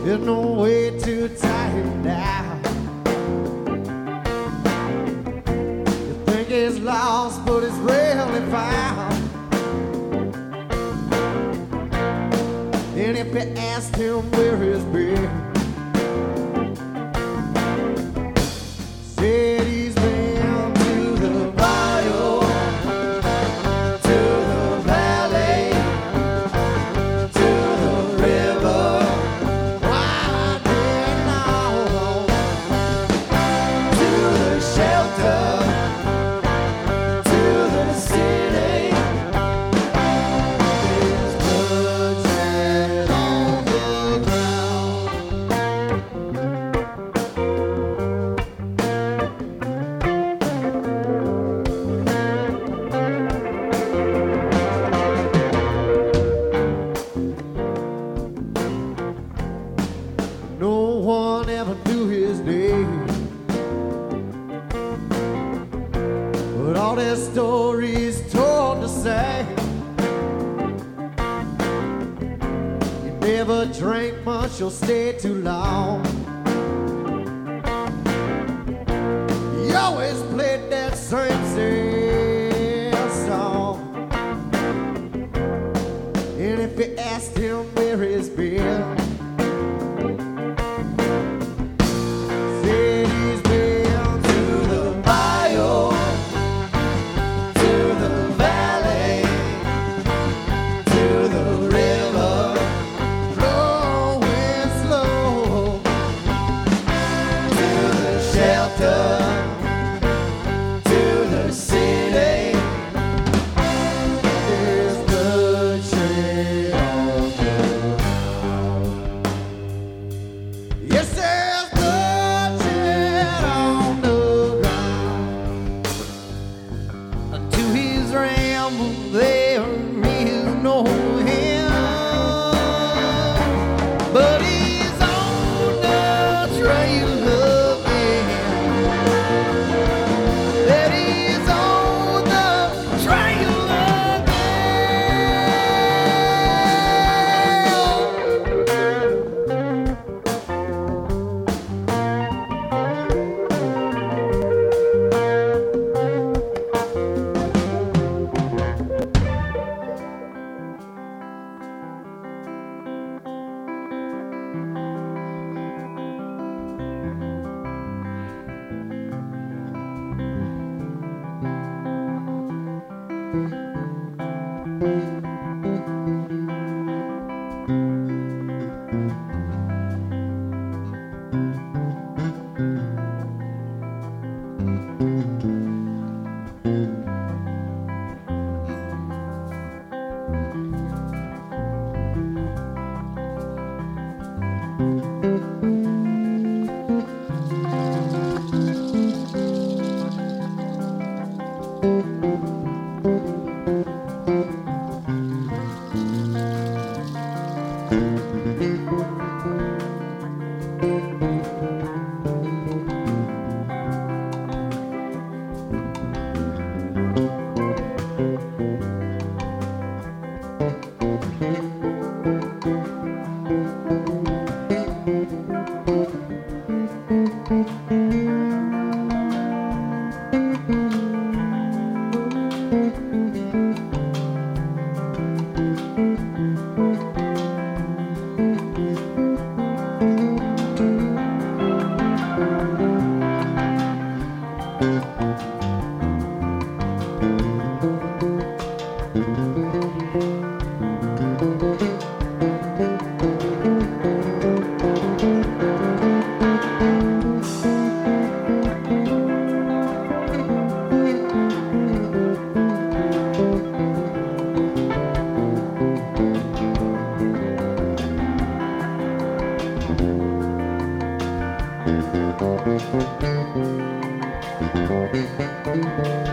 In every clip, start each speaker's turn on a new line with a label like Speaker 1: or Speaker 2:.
Speaker 1: There's no way to tie him down. You think he's lost, but he's really found. And if you asked him where he's been, said he's been to the bayou, to the valley, to the river, winding on to the shelter, to the city. His bloodshed on the ground. No one ever knew his name, but all their stories told the same. He never drank much or stayed too long. He always played that same song. And if you asked him where he's been, said he's been to the bayou, to the valley, to the river, flowing slow, to the shelter, to the city. There's bloodshed on the ground. Yes, there's bloodshed on the ground. To his ramble there is no end, but he's on the trail again. That he's on the trail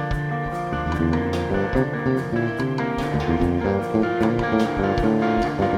Speaker 2: Thank you.